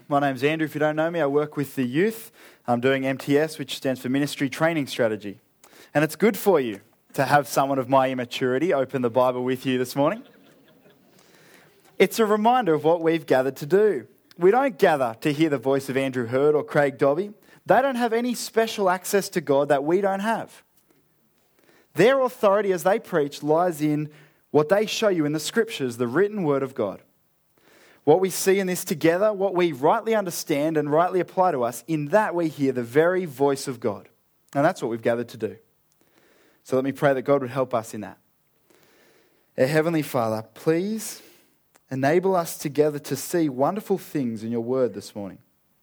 My name's Andrew. If you don't know me, I work with the youth. I'm doing MTS, which stands for Ministry Training Strategy. And it's good for you to have someone of my immaturity open the Bible with you this morning. It's a reminder of what we've gathered to do. We don't gather to hear the voice of Andrew Hurd or Craig Dobby. They don't have any special access to God that we don't have. Their authority as they preach lies in what they show you in the scriptures, the written word of God. What we see in this together, what we rightly understand and rightly apply to us, in that we hear the very voice of God. And that's what we've gathered to do. So let me pray that God would help us in that. Our Heavenly Father, please enable us together to see wonderful things in your word this morning.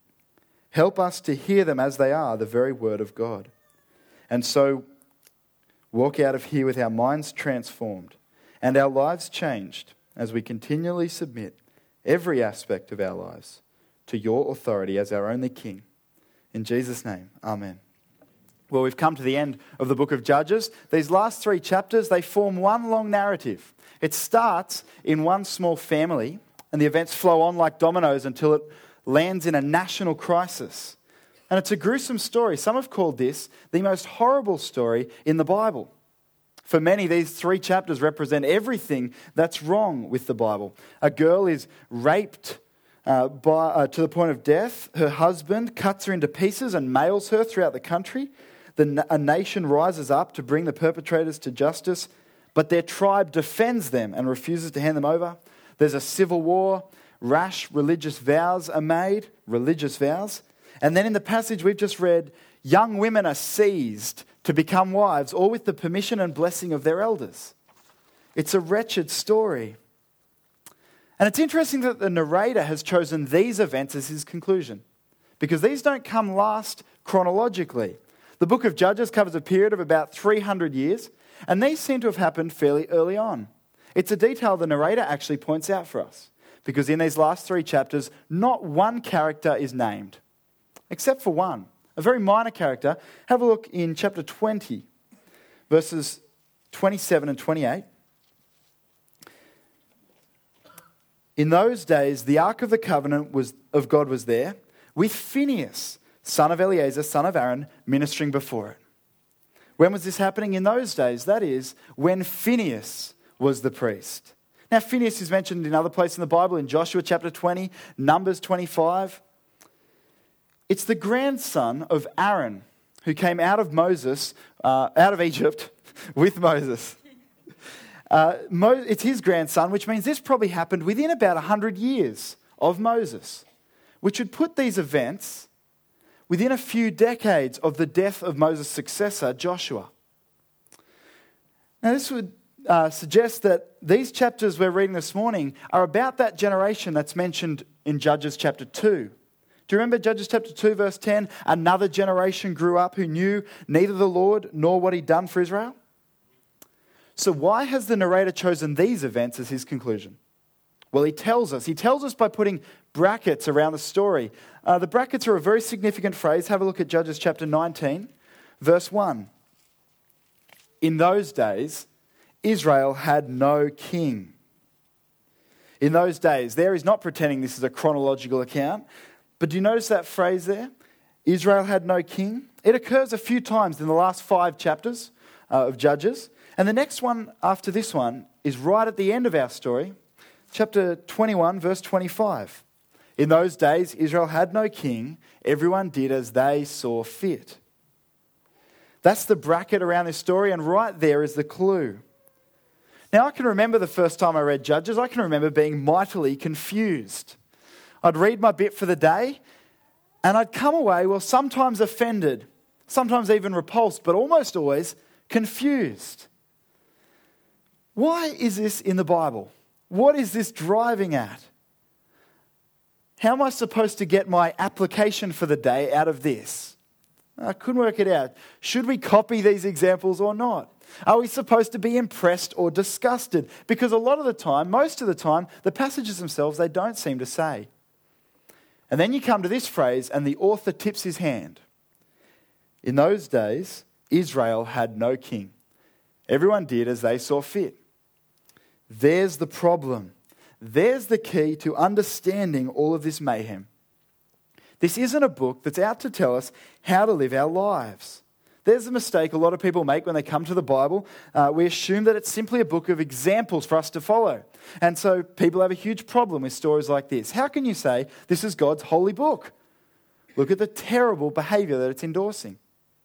Help us to hear them as they are, the very word of God. And so walk out of here with our minds transformed and our lives changed as we continually submit every aspect of our lives to your authority as our only King. In Jesus' name, amen. Well, we've come to the end of the book of Judges. These last 3 chapters, they form one long narrative. It starts in one small family, and the events flow on like dominoes until it lands in a national crisis. And it's a gruesome story. Some have called this the most horrible story in the Bible. For many, these 3 chapters represent everything that's wrong with the Bible. A girl is raped to the point of death. Her husband cuts her into pieces and mails her throughout the country. A nation rises up to bring the perpetrators to justice, but their tribe defends them and refuses to hand them over. There's a civil war. Rash religious vows are made, religious vows. And then in the passage we've just read, young women are seized to become wives, all with the permission and blessing of their elders. It's a wretched story. And it's interesting that the narrator has chosen these events as his conclusion, because these don't come last chronologically. The book of Judges covers a period of about 300 years, and these seem to have happened fairly early on. It's a detail the narrator actually points out for us, because in these last 3 chapters, not one character is named, except for one. A very minor character. Have a look in chapter 20, verses 27 and 28. In those days, the Ark of the Covenant of God was there, with Phinehas, son of Eleazar, son of Aaron, ministering before it. When was this happening? In those days, that is, when Phinehas was the priest. Now, Phinehas is mentioned in other places in the Bible, in Joshua chapter 20, Numbers 25. It's the grandson of Aaron who came out of Egypt with Moses. It's his grandson, which means this probably happened within about 100 years of Moses, which would put these events within a few decades of the death of Moses' successor, Joshua. Now, this would suggest that these chapters we're reading this morning are about that generation that's mentioned in Judges chapter 2. Do you remember Judges chapter 2, verse 10? Another generation grew up who knew neither the Lord nor what he'd done for Israel. So why has the narrator chosen these events as his conclusion? Well, he tells us by putting brackets around the story. The brackets are a very significant phrase. Have a look at Judges chapter 19, verse 1. In those days, Israel had no king. In those days, there is not pretending this is a chronological account. But do you notice that phrase there? Israel had no king. It occurs a few times in the last 5 chapters of Judges. And the next one after this one is right at the end of our story, chapter 21, verse 25. In those days, Israel had no king. Everyone did as they saw fit. That's the bracket around this story, and right there is the clue. Now, I can remember the first time I read Judges. I can remember being mightily confused. I'd read my bit for the day, and I'd come away, well, sometimes offended, sometimes even repulsed, but almost always confused. Why is this in the Bible? What is this driving at? How am I supposed to get my application for the day out of this? I couldn't work it out. Should we copy these examples or not? Are we supposed to be impressed or disgusted? Because a lot of the time, most of the time, the passages themselves, they don't seem to say. And then you come to this phrase, and the author tips his hand. In those days, Israel had no king. Everyone did as they saw fit. There's the problem. There's the key to understanding all of this mayhem. This isn't a book that's out to tell us how to live our lives. There's a mistake a lot of people make when they come to the Bible. We assume that it's simply a book of examples for us to follow. And so people have a huge problem with stories like this. How can you say this is God's holy book? Look at the terrible behavior that it's endorsing.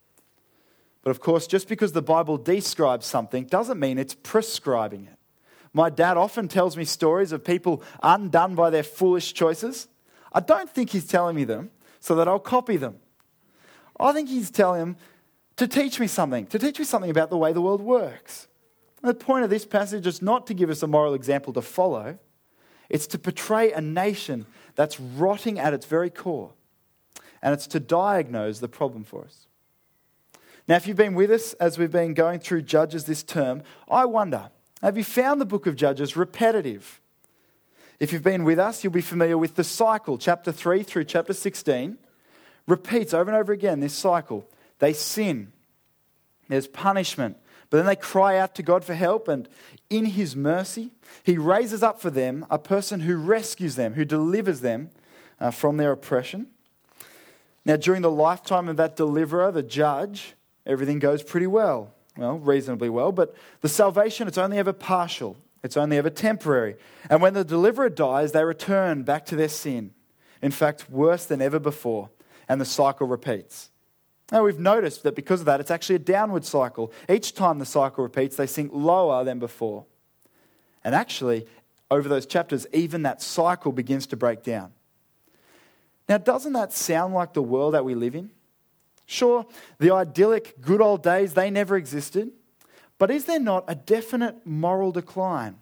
But of course, just because the Bible describes something doesn't mean it's prescribing it. My dad often tells me stories of people undone by their foolish choices. I don't think he's telling me them so that I'll copy them. I think he's telling them to teach me something about the way the world works. The point of this passage is not to give us a moral example to follow. It's to portray a nation that's rotting at its very core. And it's to diagnose the problem for us. Now, if you've been with us as we've been going through Judges this term, I wonder, have you found the book of Judges repetitive? If you've been with us, you'll be familiar with the cycle. Chapter 3 through chapter 16 repeats over and over again this cycle. They sin. There's punishment. But then they cry out to God for help, and in his mercy, he raises up for them a person who rescues them, who delivers them from their oppression. Now, during the lifetime of that deliverer, the judge, everything goes pretty well. Well, reasonably well, but the salvation, it's only ever partial. It's only ever temporary. And when the deliverer dies, they return back to their sin. In fact, worse than ever before. And the cycle repeats. Now, we've noticed that because of that, it's actually a downward cycle. Each time the cycle repeats, they sink lower than before. And actually, over those chapters, even that cycle begins to break down. Now, doesn't that sound like the world that we live in? Sure, the idyllic good old days, they never existed. But is there not a definite moral decline?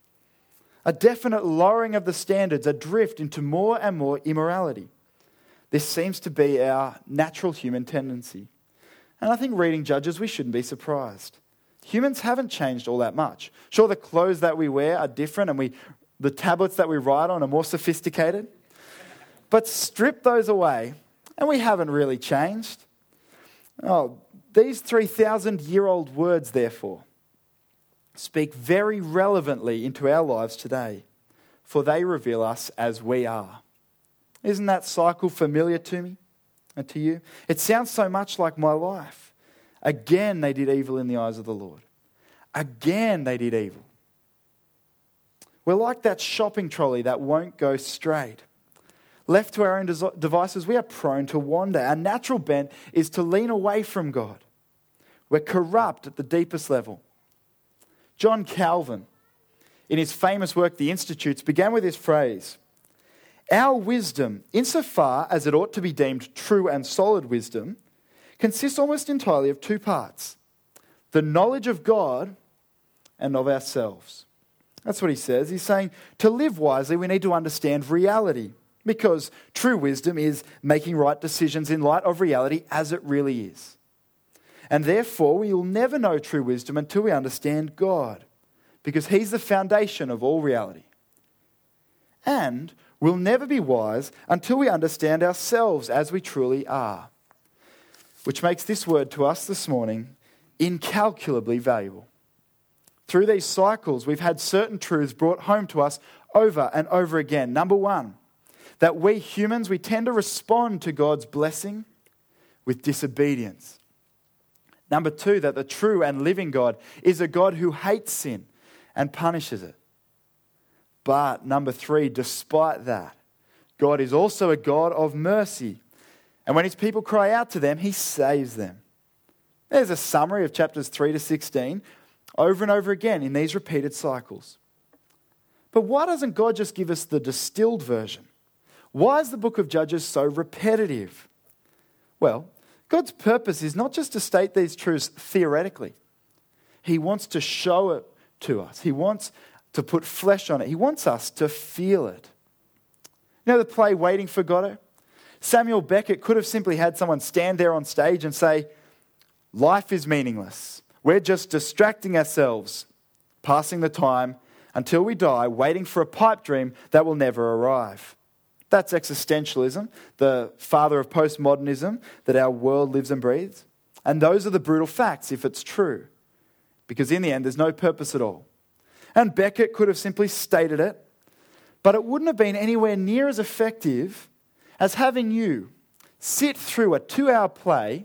A definite lowering of the standards, a drift into more and more immorality? This seems to be our natural human tendency. And I think reading Judges, we shouldn't be surprised. Humans haven't changed all that much. Sure, the clothes that we wear are different and the tablets that we write on are more sophisticated. But strip those away and we haven't really changed. Oh, these 3,000-year-old words, therefore, speak very relevantly into our lives today, for they reveal us as we are. Isn't that cycle familiar to me and to you? It sounds so much like my life. Again, they did evil in the eyes of the Lord. Again, they did evil. We're like that shopping trolley that won't go straight. Left to our own devices, we are prone to wander. Our natural bent is to lean away from God. We're corrupt at the deepest level. John Calvin, in his famous work, The Institutes, began with this phrase: "Our wisdom, insofar as it ought to be deemed true and solid wisdom, consists almost entirely of two parts: the knowledge of God and of ourselves." That's what he says. He's saying to live wisely, we need to understand reality, because true wisdom is making right decisions in light of reality as it really is. And therefore, we will never know true wisdom until we understand God, because he's the foundation of all reality. And we'll never be wise until we understand ourselves as we truly are, which makes this word to us this morning incalculably valuable. Through these cycles, we've had certain truths brought home to us over and over again. Number one, that we humans, we tend to respond to God's blessing with disobedience. Number two, that the true and living God is a God who hates sin and punishes it. But number three, despite that, God is also a God of mercy. And when his people cry out to them, he saves them. There's a summary of chapters 3 to 16 over and over again in these repeated cycles. But why doesn't God just give us the distilled version? Why is the book of Judges so repetitive? Well, God's purpose is not just to state these truths theoretically. He wants to show it to us. He wants to put flesh on it. He wants us to feel it. You know the play Waiting for Godot? Samuel Beckett could have simply had someone stand there on stage and say, "Life is meaningless. We're just distracting ourselves, passing the time until we die, waiting for a pipe dream that will never arrive." That's existentialism, the father of postmodernism that our world lives and breathes. And those are the brutal facts if it's true. Because in the end, there's no purpose at all. And Beckett could have simply stated it, but it wouldn't have been anywhere near as effective as having you sit through a 2-hour play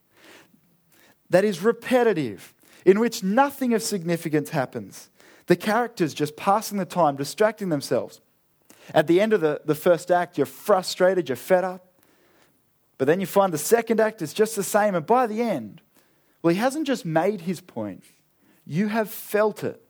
that is repetitive, in which nothing of significance happens. The characters just passing the time, distracting themselves. At the end of the first act, you're frustrated, you're fed up. But then you find the second act is just the same, and by the end, well, he hasn't just made his point. You have felt it.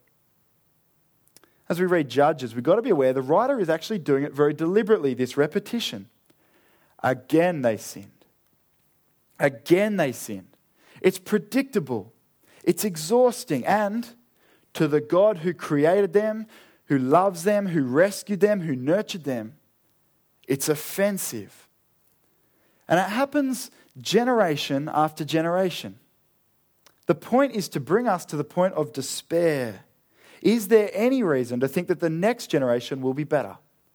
As we read Judges, we've got to be aware the writer is actually doing it very deliberately, this repetition. Again they sinned. Again they sinned. It's predictable. It's exhausting. And to the God who created them, who loves them, who rescued them, who nurtured them, it's offensive. And it happens generation after generation. The point is to bring us to the point of despair. Is there any reason to think that the next generation will be better?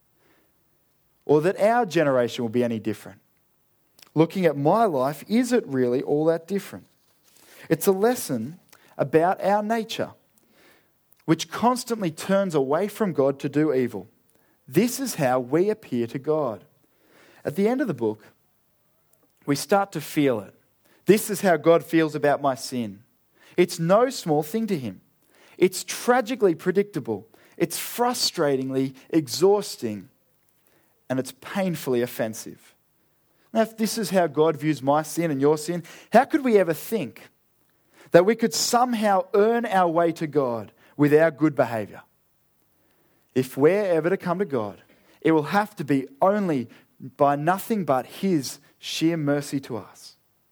Or that our generation will be any different? Looking at my life, is it really all that different? It's a lesson about our nature, which constantly turns away from God to do evil. This is how we appear to God. At the end of the book, we start to feel it. This is how God feels about my sin. It's no small thing to him. It's tragically predictable. It's frustratingly exhausting. And it's painfully offensive. Now, if this is how God views my sin and your sin, how could we ever think that we could somehow earn our way to God with our good behaviour? If we're ever to come to God, it will have to be only by nothing but his sheer mercy to us.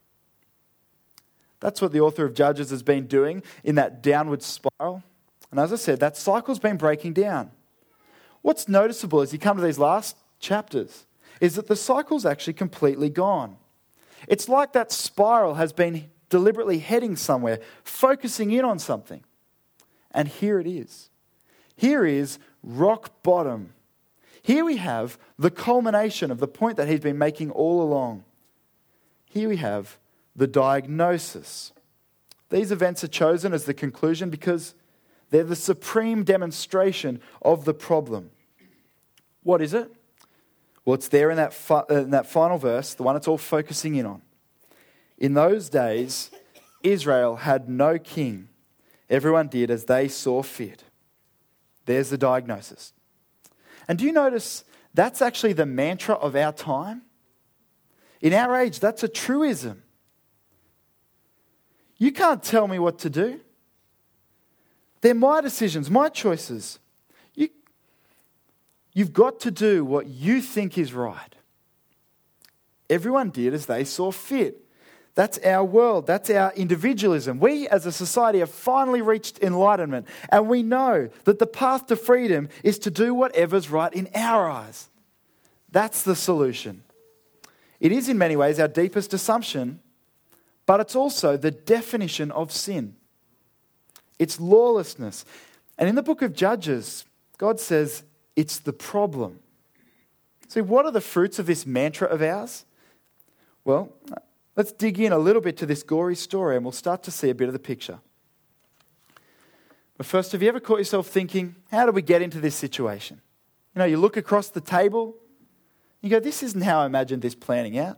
That's what the author of Judges has been doing in that downward spiral. And as I said, that cycle's been breaking down. What's noticeable as you come to these last chapters is that the cycle's actually completely gone. It's like that spiral has been deliberately heading somewhere, focusing in on something. And here it is. Here is rock bottom. Here we have the culmination of the point that he's been making all along. Here we have the diagnosis. These events are chosen as the conclusion because they're the supreme demonstration of the problem. What is it? Well, it's there in that final verse, the one it's all focusing in on. In those days, Israel had no king. Everyone did as they saw fit. There's the diagnosis. And do you notice that's actually the mantra of our time? In our age, that's a truism. You can't tell me what to do. They're my decisions, my choices. You've got to do what you think is right. Everyone did as they saw fit. That's our world. That's our individualism. We as a society have finally reached enlightenment, and we know that the path to freedom is to do whatever's right in our eyes. That's the solution. It is in many ways our deepest assumption, but it's also the definition of sin. It's lawlessness. And in the book of Judges, God says it's the problem. See, what are the fruits of this mantra of ours? Well, let's dig in a little bit to this gory story and we'll start to see a bit of the picture. But first, have you ever caught yourself thinking, how did we get into this situation? You know, you look across the table, you go, this isn't how I imagined this playing out.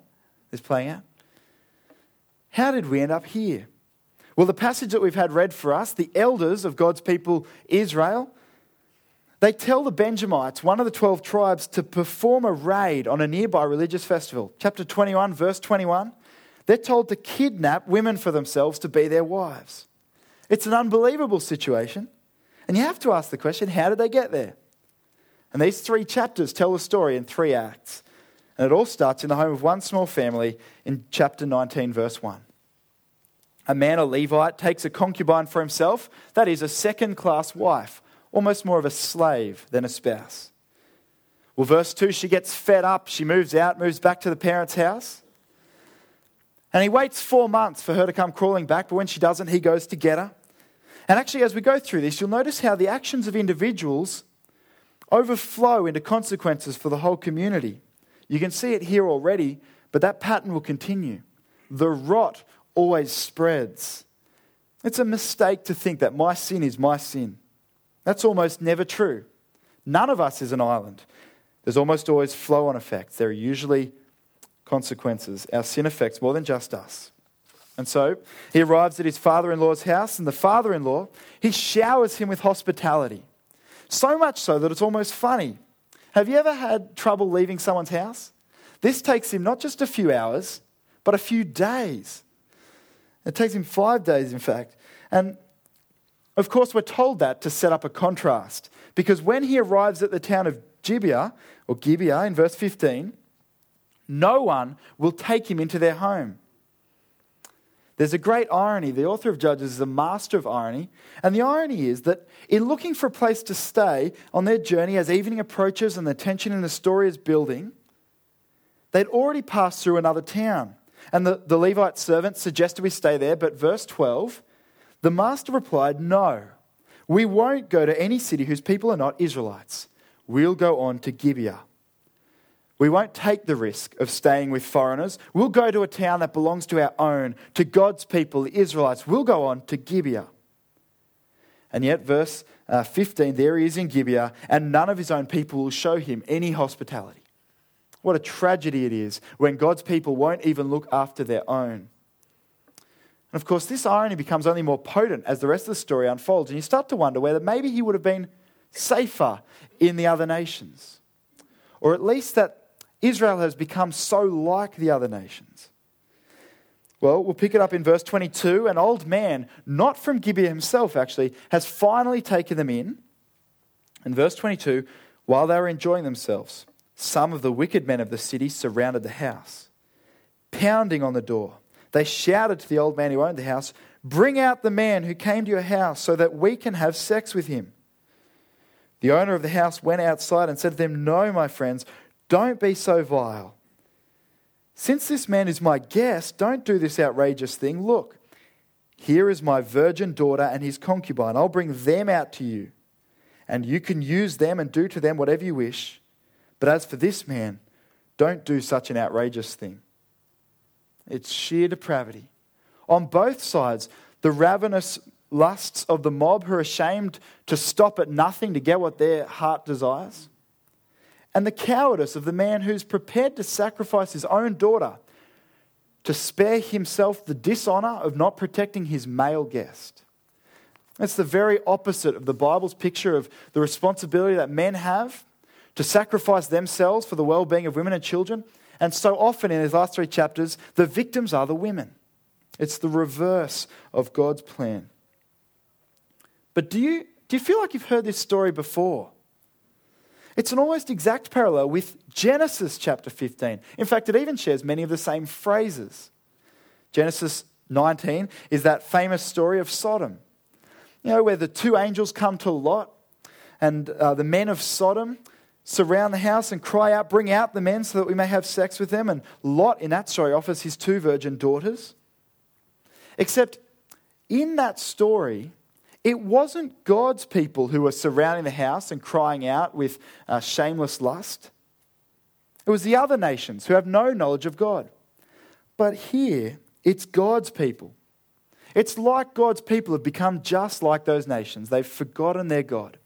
How did we end up here? Well, the passage that we've had read for us, the elders of God's people, Israel, they tell the Benjamites, one of the 12 tribes, to perform a raid on a nearby religious festival. Chapter 21, verse 21. They're told to kidnap women for themselves to be their wives. It's an unbelievable situation. And you have to ask the question, how did they get there? And these 3 chapters tell the story in 3 acts. And it all starts in the home of one small family in chapter 19, verse 1. A man, a Levite, takes a concubine for himself, that is a second-class wife, almost more of a slave than a spouse. Well, verse 2, she gets fed up, she moves back to the parents' house. And he waits 4 months for her to come crawling back, but when she doesn't, he goes to get her. And actually, as we go through this, you'll notice how the actions of individuals overflow into consequences for the whole community. You can see it here already, but that pattern will continue. The rot always spreads. It's a mistake to think that my sin is my sin. That's almost never true. None of us is an island. There's almost always flow-on effects. There are usually consequences. Our sin affects more than just us. And so he arrives at his father-in-law's house, and the father-in-law, he showers him with hospitality. So much so that it's almost funny. Have you ever had trouble leaving someone's house? This takes him not just a few hours, but a few days. It takes him 5 days, in fact. And of course, we're told that to set up a contrast, because when he arrives at the town of Gibeah in verse 15, no one will take him into their home. There's a great irony. The author of Judges is a master of irony. And the irony is that in looking for a place to stay on their journey as evening approaches and the tension in the story is building, they'd already passed through another town. And the Levite servant suggested we stay there, but verse 12, the master replied, "No, we won't go to any city whose people are not Israelites. We'll go on to Gibeah. We won't take the risk of staying with foreigners. We'll go to a town that belongs to our own, to God's people, the Israelites. We'll go on to Gibeah." And yet, verse 15, there he is in Gibeah, and none of his own people will show him any hospitality. What a tragedy it is when God's people won't even look after their own. And of course, this irony becomes only more potent as the rest of the story unfolds, and you start to wonder whether maybe he would have been safer in the other nations, or at least that Israel has become so like the other nations. Well, we'll pick it up in verse 22. An old man, not from Gibeah himself actually, has finally taken them in. In verse 22, while they were enjoying themselves, some of the wicked men of the city surrounded the house. Pounding on the door, they shouted to the old man who owned the house, "Bring out the man who came to your house so that we can have sex with him." The owner of the house went outside and said to them, "No, my friends, don't be so vile. Since this man is my guest, don't do this outrageous thing. Look, here is my virgin daughter and his concubine. I'll bring them out to you, and you can use them and do to them whatever you wish. But as for this man, don't do such an outrageous thing." It's sheer depravity. On both sides, the ravenous lusts of the mob who are ashamed to stop at nothing to get what their heart desires, and the cowardice of the man who's prepared to sacrifice his own daughter to spare himself the dishonor of not protecting his male guest. It's the very opposite of the Bible's picture of the responsibility that men have to sacrifice themselves for the well-being of women and children. And so often in these last 3 chapters, the victims are the women. It's the reverse of God's plan. But do you feel like you've heard this story before? It's an almost exact parallel with Genesis chapter 15. In fact, it even shares many of the same phrases. Genesis 19 is that famous story of Sodom. You know, where the 2 angels come to Lot, and the men of Sodom surround the house and cry out, "Bring out the men so that we may have sex with them." And Lot, in that story, offers his 2 virgin daughters. Except in that story, it wasn't God's people who were surrounding the house and crying out with shameless lust. It was the other nations who have no knowledge of God. But here, it's God's people. It's like God's people have become just like those nations. They've forgotten their God.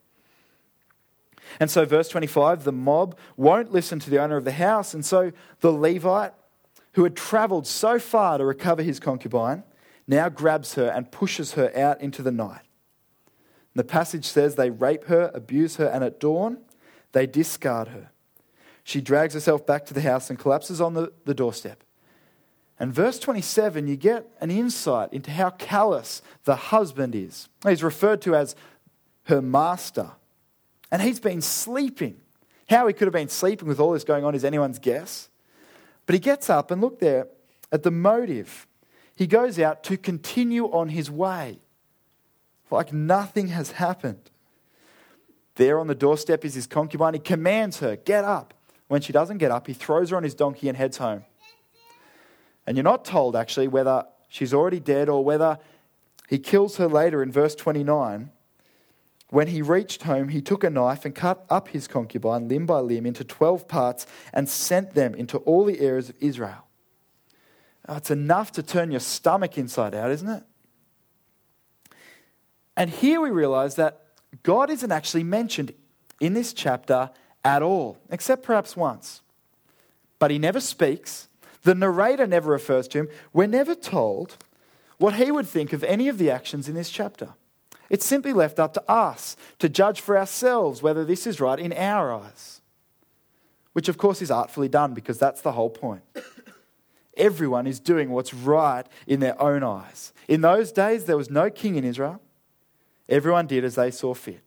And so verse 25, the mob won't listen to the owner of the house. And so the Levite, who had traveled so far to recover his concubine, now grabs her and pushes her out into the night. The passage says they rape her, abuse her, and at dawn, they discard her. She drags herself back to the house and collapses on the doorstep. And verse 27, you get an insight into how callous the husband is. He's referred to as her master. And he's been sleeping. How he could have been sleeping with all this going on is anyone's guess. But he gets up and look there at the motive. He goes out to continue on his way, like nothing has happened. There on the doorstep is his concubine. He commands her, "Get up." When she doesn't get up, he throws her on his donkey and heads home. And you're not told actually whether she's already dead or whether he kills her later in verse 29. When he reached home, he took a knife and cut up his concubine limb by limb into 12 parts and sent them into all the areas of Israel. Oh, it's enough to turn your stomach inside out, isn't it? And here we realize that God isn't actually mentioned in this chapter at all, except perhaps once. But he never speaks. The narrator never refers to him. We're never told what he would think of any of the actions in this chapter. It's simply left up to us to judge for ourselves whether this is right in our eyes. Which of course is artfully done, because that's the whole point. Everyone is doing what's right in their own eyes. In those days, there was no king in Israel. Everyone did as they saw fit.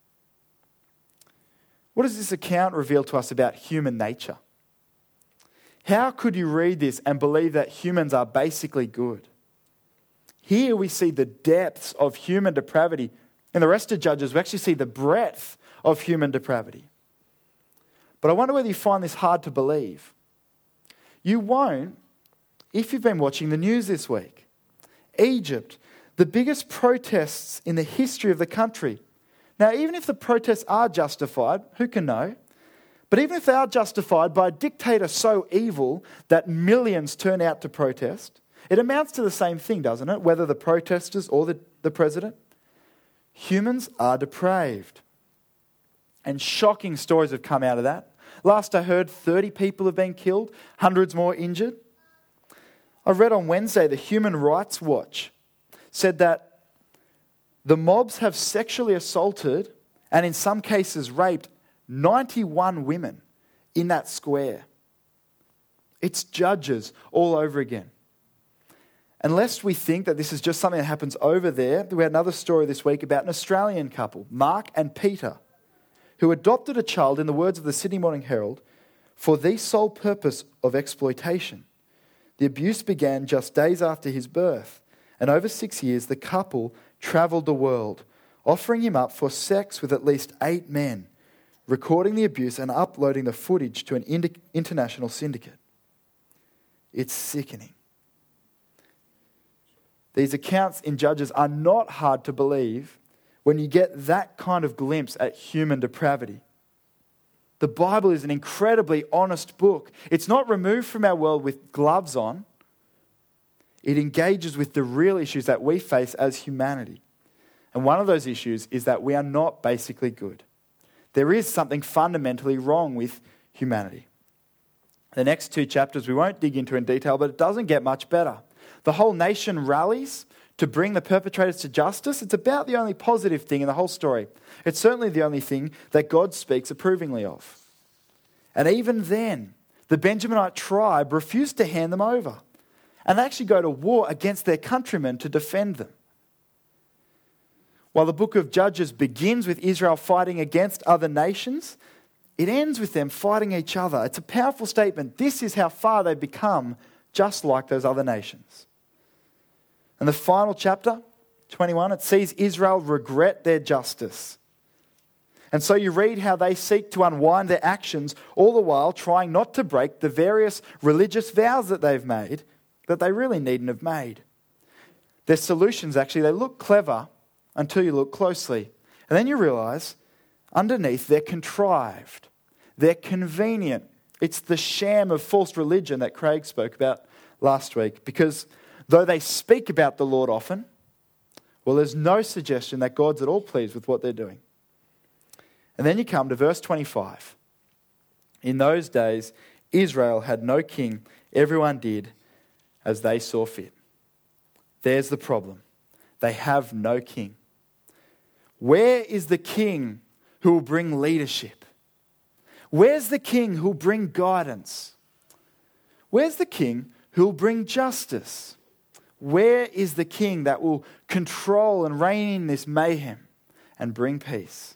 What does this account reveal to us about human nature? How could you read this and believe that humans are basically good? Here we see the depths of human depravity. In the rest of Judges, we actually see the breadth of human depravity. But I wonder whether you find this hard to believe. You won't if you've been watching the news this week. Egypt, the biggest protests in the history of the country. Now, even if the protests are justified, who can know? But even if they are justified by a dictator so evil that millions turn out to protest, it amounts to the same thing, doesn't it? Whether the protesters or the president. Humans are depraved. And shocking stories have come out of that. Last I heard, 30 people have been killed, hundreds more injured. I read on Wednesday the Human Rights Watch said that the mobs have sexually assaulted and in some cases raped 91 women in that square. It's Judges all over again. Unless we think that this is just something that happens over there, we had another story this week about an Australian couple, Mark and Peter, who adopted a child, in the words of the Sydney Morning Herald, for the sole purpose of exploitation. The abuse began just days after his birth, and over 6 years the couple travelled the world, offering him up for sex with at least 8 men, recording the abuse and uploading the footage to an international syndicate. It's sickening. These accounts in Judges are not hard to believe when you get that kind of glimpse at human depravity. The Bible is an incredibly honest book. It's not removed from our world with gloves on. It engages with the real issues that we face as humanity. And one of those issues is that we are not basically good. There is something fundamentally wrong with humanity. The next 2 chapters we won't dig into in detail, but it doesn't get much better. The whole nation rallies to bring the perpetrators to justice. It's about the only positive thing in the whole story. It's certainly the only thing that God speaks approvingly of. And even then, the Benjaminite tribe refused to hand them over. And they actually go to war against their countrymen to defend them. While the book of Judges begins with Israel fighting against other nations, it ends with them fighting each other. It's a powerful statement. This is how far they've become just like those other nations. And the final chapter, 21, it sees Israel regret their justice. And so you read how they seek to unwind their actions, all the while trying not to break the various religious vows that they've made that they really needn't have made. Their solutions, actually, they look clever until you look closely. And then you realise, underneath, they're contrived. They're convenient. It's the sham of false religion that Craig spoke about last week. Because though they speak about the Lord often, well, there's no suggestion that God's at all pleased with what they're doing. And then you come to verse 25. In those days, Israel had no king. Everyone did as they saw fit. There's the problem. They have no king. Where is the king who will bring leadership? Where's the king who will bring guidance? Where's the king who will bring justice? Where is the king that will control and rein in this mayhem and bring peace?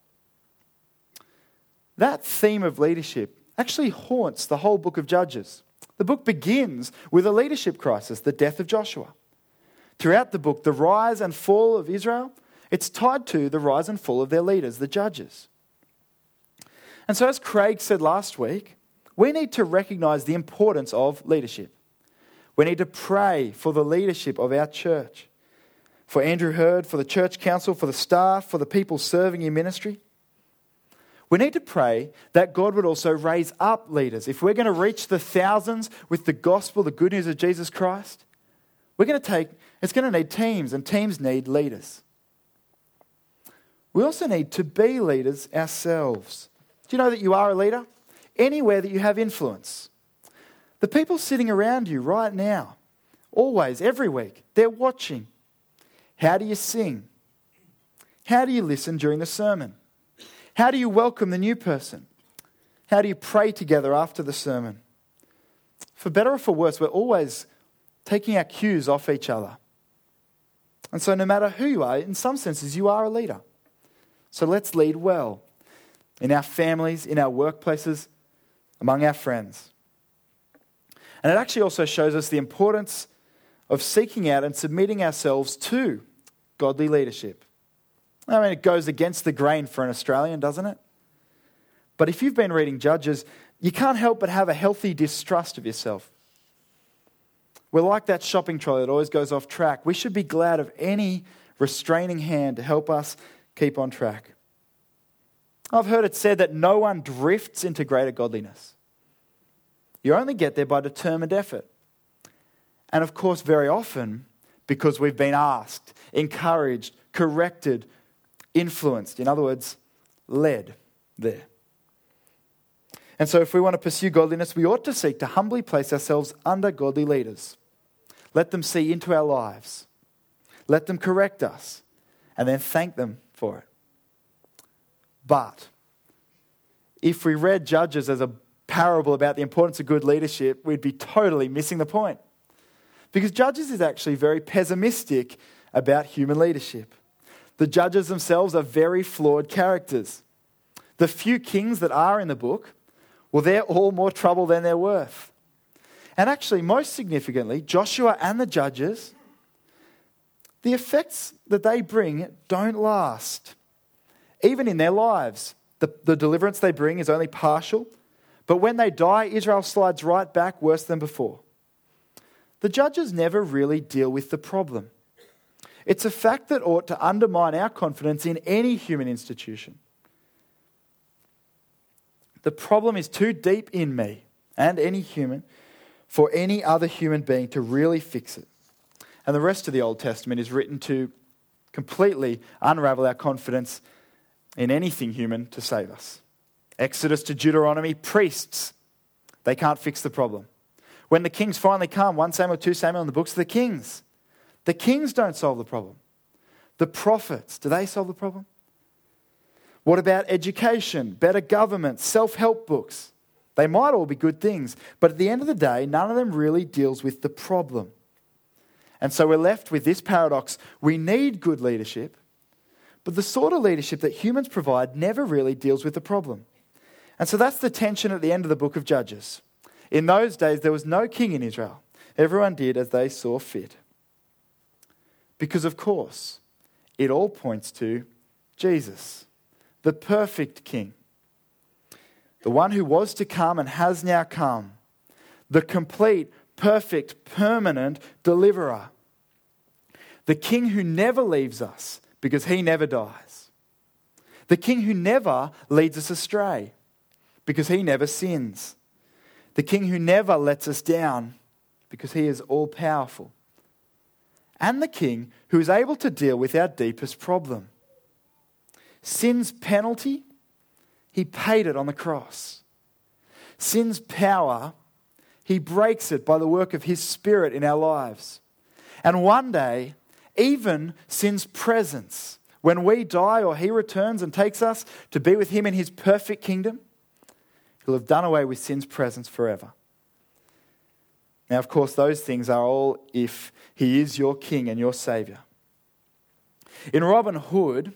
That theme of leadership actually haunts the whole book of Judges. The book begins with a leadership crisis, the death of Joshua. Throughout the book, the rise and fall of Israel, it's tied to the rise and fall of their leaders, the judges. And so as Craig said last week, we need to recognise the importance of leadership. We need to pray for the leadership of our church, for Andrew Hurd, for the church council, for the staff, for the people serving in ministry. We need to pray that God would also raise up leaders. If we're going to reach the thousands with the gospel, the good news of Jesus Christ, it's going to need teams, and teams need leaders. We also need to be leaders ourselves. Do you know that you are a leader? Anywhere that you have influence. The people sitting around you right now, always, every week, they're watching. How do you sing? How do you listen during the sermon? How do you welcome the new person? How do you pray together after the sermon? For better or for worse, we're always taking our cues off each other. And so no matter who you are, in some senses, you are a leader. So let's lead well in our families, in our workplaces, among our friends. And it actually also shows us the importance of seeking out and submitting ourselves to godly leadership. I mean, it goes against the grain for an Australian, doesn't it? But if you've been reading Judges, you can't help but have a healthy distrust of yourself. We're like that shopping trolley that always goes off track. We should be glad of any restraining hand to help us keep on track. I've heard it said that no one drifts into greater godliness. You only get there by determined effort. And of course, very often, because we've been asked, encouraged, corrected, influenced, in other words, led there. And so if we want to pursue godliness, we ought to seek to humbly place ourselves under godly leaders. Let them see into our lives. Let them correct us. And then thank them for it. But if we read Judges as a parable about the importance of good leadership, we'd be totally missing the point. Because Judges is actually very pessimistic about human leadership. The judges themselves are very flawed characters. The few kings that are in the book, well, they're all more trouble than they're worth. And actually, most significantly, Joshua and the judges, the effects that they bring don't last. Even in their lives, the deliverance they bring is only partial. But when they die, Israel slides right back worse than before. The judges never really deal with the problem. It's a fact that ought to undermine our confidence in any human institution. The problem is too deep in me and any human for any other human being to really fix it. And the rest of the Old Testament is written to completely unravel our confidence in anything human to save us. Exodus to Deuteronomy, priests, they can't fix the problem. When the kings finally come, 1 Samuel, 2 Samuel, in the books of the kings don't solve the problem. The prophets, do they solve the problem? What about education, better government, self-help books? They might all be good things, but at the end of the day, none of them really deals with the problem. And so we're left with this paradox. We need good leadership, but the sort of leadership that humans provide never really deals with the problem. And so that's the tension at the end of the book of Judges. In those days, there was no king in Israel. Everyone did as they saw fit. Because, of course, it all points to Jesus, the perfect king, the one who was to come and has now come, the complete, perfect, permanent deliverer, the king who never leaves us because he never dies, the king who never leads us astray because he never sins, the king who never lets us down because he is all-powerful, and the king who is able to deal with our deepest problem. Sin's penalty, he paid it on the cross. Sin's power, he breaks it by the work of his Spirit in our lives. And one day, even sin's presence, when we die or he returns and takes us to be with him in his perfect kingdom, he'll have done away with sin's presence forever. Now, of course, those things are all if he is your king and your saviour. In Robin Hood,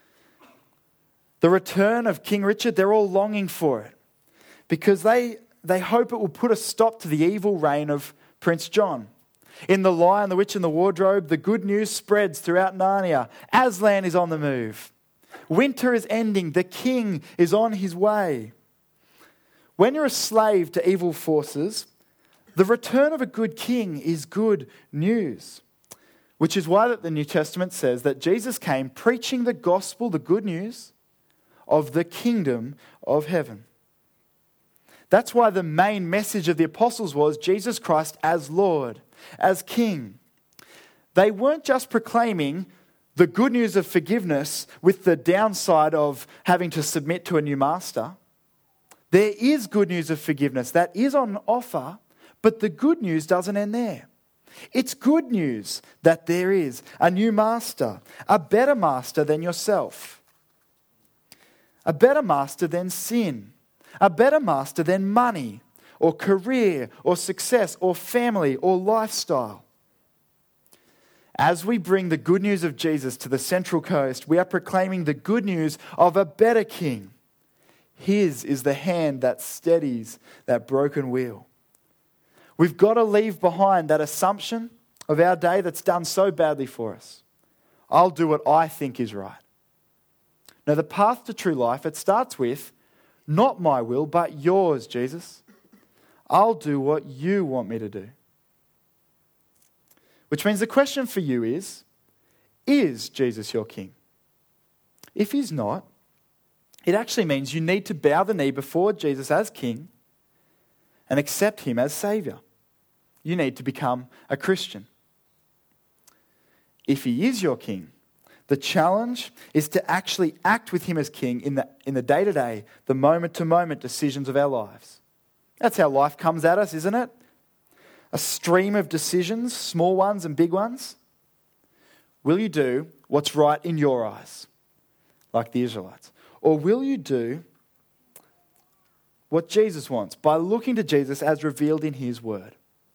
the return of King Richard, they're all longing for it because they hope it will put a stop to the evil reign of Prince John. In The Lion, the Witch and the Wardrobe, the good news spreads throughout Narnia. Aslan is on the move. Winter is ending. The king is on his way. When you're a slave to evil forces, the return of a good king is good news, which is why that the New Testament says that Jesus came preaching the gospel, the good news of the kingdom of heaven. That's why the main message of the apostles was Jesus Christ as Lord, as King. They weren't just proclaiming the good news of forgiveness with the downside of having to submit to a new master. There is good news of forgiveness that is on offer, but the good news doesn't end there. It's good news that there is a new master, a better master than yourself, a better master than sin, a better master than money or career or success or family or lifestyle. As we bring the good news of Jesus to the Central Coast, we are proclaiming the good news of a better king. His is the hand that steadies that broken wheel. We've got to leave behind that assumption of our day that's done so badly for us. I'll do what I think is right. Now, the path to true life, it starts with, not my will, but yours, Jesus. I'll do what you want me to do. Which means the question for you is Jesus your king? If he's not, it actually means you need to bow the knee before Jesus as king and accept him as Saviour. You need to become a Christian. If he is your king, the challenge is to actually act with him as king in the day-to-day, the moment-to-moment decisions of our lives. That's how life comes at us, isn't it? A stream of decisions, small ones and big ones. Will you do what's right in your eyes, like the Israelites? Or will you do what Jesus wants by looking to Jesus as revealed in his word?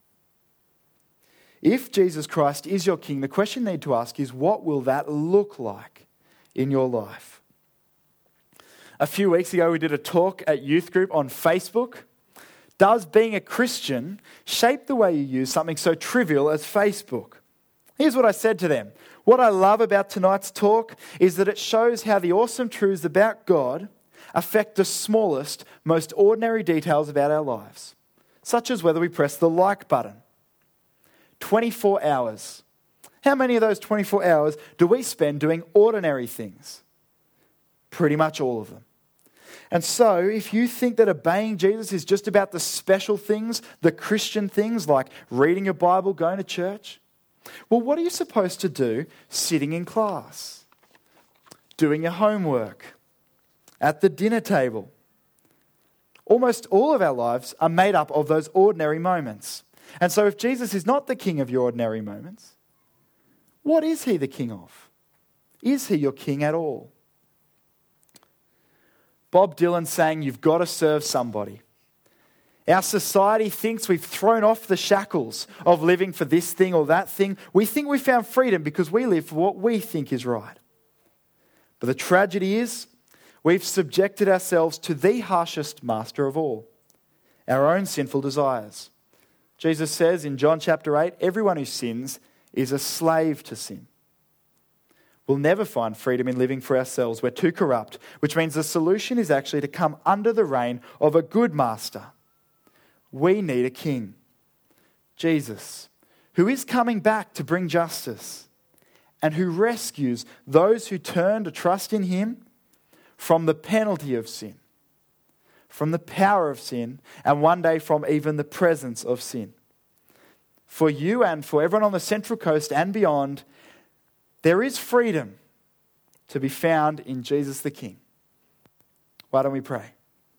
If Jesus Christ is your king, the question you need to ask is, what will that look like in your life? A few weeks ago, we did a talk at youth group on Facebook. Does being a Christian shape the way you use something so trivial as Facebook? Here's what I said to them. What I love about tonight's talk is that it shows how the awesome truths about God affect the smallest, most ordinary details about our lives, such as whether we press the like button. 24 hours. How many of those 24 hours do we spend doing ordinary things? Pretty much all of them. And so, if you think that obeying Jesus is just about the special things, the Christian things like reading your Bible, going to church, well, what are you supposed to do sitting in class, doing your homework, at the dinner table? Almost all of our lives are made up of those ordinary moments. And so if Jesus is not the king of your ordinary moments, what is he the king of? Is he your king at all? Bob Dylan sang, "You've got to serve somebody." Our society thinks we've thrown off the shackles of living for this thing or that thing. We think we found freedom because we live for what we think is right. But the tragedy is we've subjected ourselves to the harshest master of all, our own sinful desires. Jesus says in John chapter 8, everyone who sins is a slave to sin. We'll never find freedom in living for ourselves. We're too corrupt, which means the solution is actually to come under the reign of a good master. We need a king, Jesus, who is coming back to bring justice and who rescues those who turn to trust in him from the penalty of sin, from the power of sin, and one day from even the presence of sin. For you and for everyone on the Central Coast and beyond, there is freedom to be found in Jesus the King. Why don't we pray?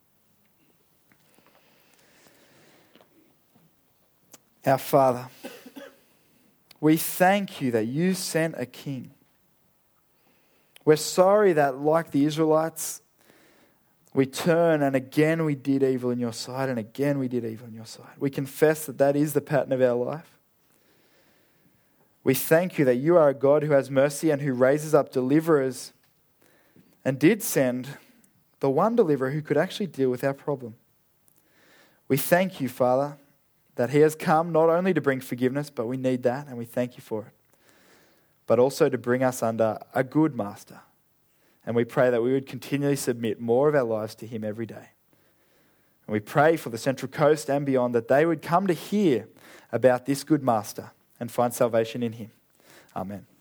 Our Father, we thank you that you sent a king. We're sorry that, like the Israelites, we turn and again we did evil in your sight and again we did evil in your sight. We confess that that is the pattern of our life. We thank you that you are a God who has mercy and who raises up deliverers and did send the one deliverer who could actually deal with our problem. We thank you, Father, that he has come not only to bring forgiveness, but we need that and we thank you for it, but also to bring us under a good master. And we pray that we would continually submit more of our lives to him every day. And we pray for the Central Coast and beyond that they would come to hear about this good master and find salvation in him. Amen.